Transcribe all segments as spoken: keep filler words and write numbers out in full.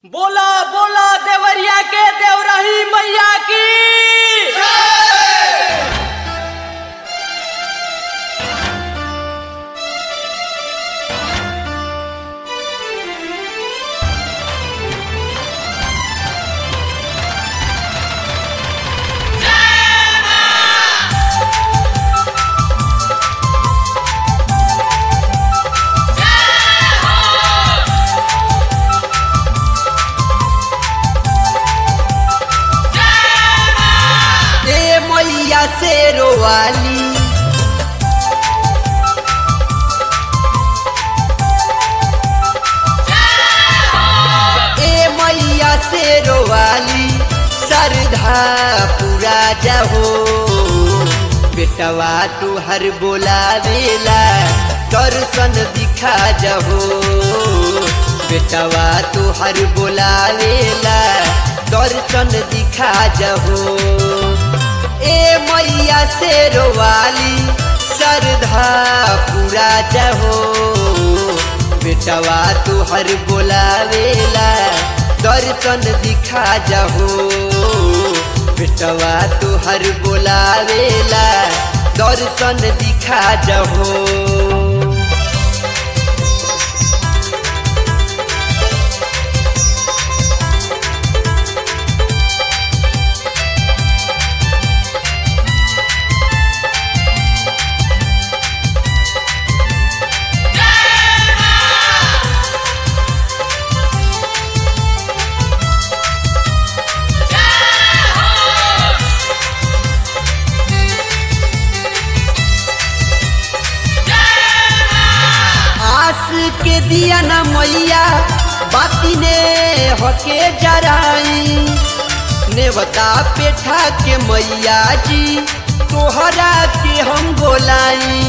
बोला बोला देवरिया के देवरही मैया की शेरो वाली ए मैया शेरो वाली सरधा पूरा जहो बेटवा तू हर बोलावेला दर्शन दिखा जहो बेटवा तू हर बोलावेला दर्शन दिखा जहो ए मैया शेरो वाली सरधा पूरा जहो बेटवा तू हर बोलावेला दर्शन दिखा जहो बेटवा तू हर बोलावेला दर्शन दिखा जहो के दिया न मैया बाती ने होके जराई नेवता पेठा के मैया जी तोहरा के हम बोलाई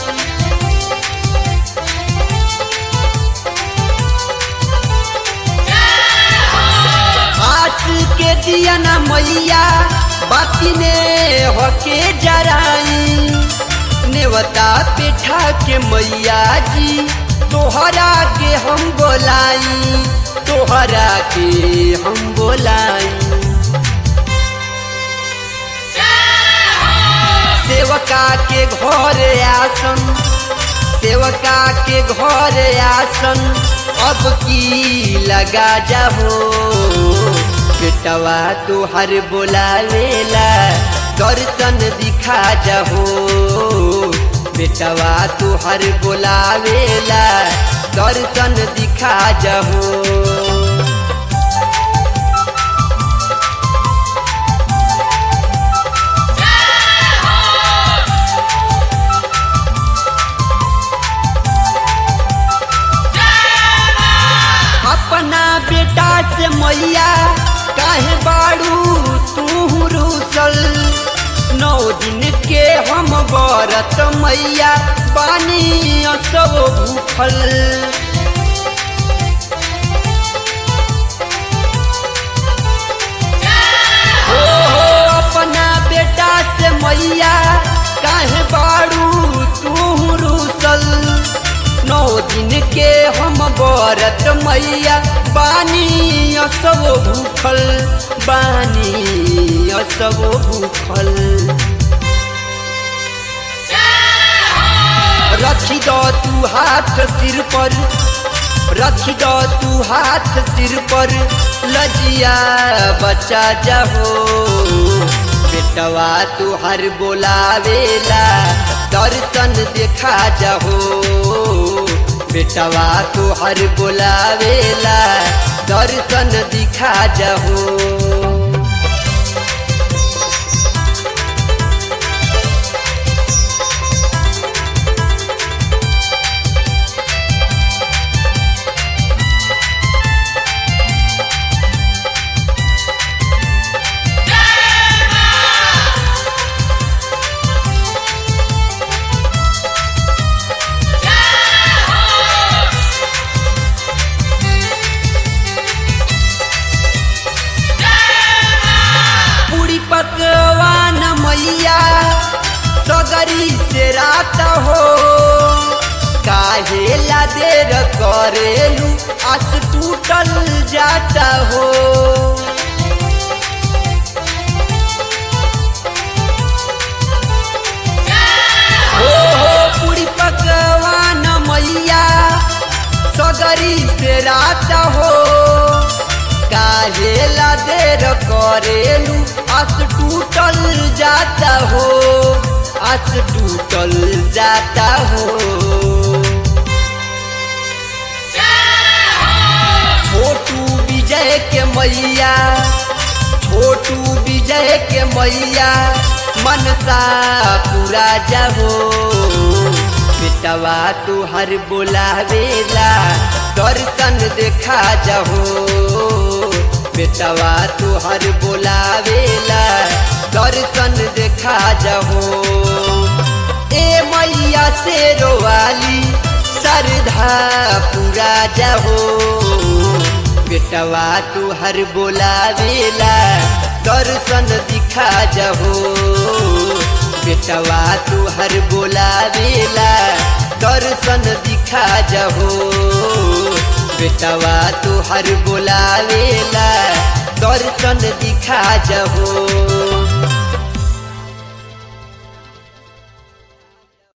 आस के दिया न मैया बाती ने होके जराई नेवता पेठा के मैया जी तोहरा के हम बोलाई तोहरा के हम बोलाई सेवका के घर आसन सेवका के घर आसन अब की लगा जाहो बेटवा तोहर बोलावेला दर्शन दिखा जाहो बेटवा तू हर बोलावेला दर्शन दिखा जहो अपना बेटा से मैया काहे बाड़ू तू रूसल नौ दिन के हम व्रत मैया बानी सब भूखल हो अपना बेटा से मैया काहे बाड़ू तू रूसल नौ दिन के हम व्रत मैया बानी सब भूखल बानी सब भूखल रखी दो तू हाथ सिर पर रखी दो तू हाथ सिर पर लजिया बचा जाहो बेटवा तू हर बोलावेला दर्शन देखा जाहो बेटवा तू हर बोलावेला दर्शन दिखा जाहो पकवान मैया सगरी से रात हो काहे ला देर कर करेलू आस टूटल जाता हो। हो हो पूरी पकवान मैया सगरी से रात हो। काहे ला देर करेलू आस टूटल जाता हो, आस टूटल जाता हो। छोटू विजय के मैया, छोटू विजय के मैया मनसा पूरा जाहो। बेटवा तुहर बोलावेला दर्शन देखा जाहो। बेटवा तुहर बोलावेला दर्शन देखा जाहो। ए मैया से रोवाली श्रद्धा पूरा जाहो। बेटवा तुहर बोलावेला दर्शन दिखा जाहो। बेटवा तुहर बोलावेला दर्शन दिखा जाहो। बेटवा तुहर बोलावेला दर्शन दिखा जाहो।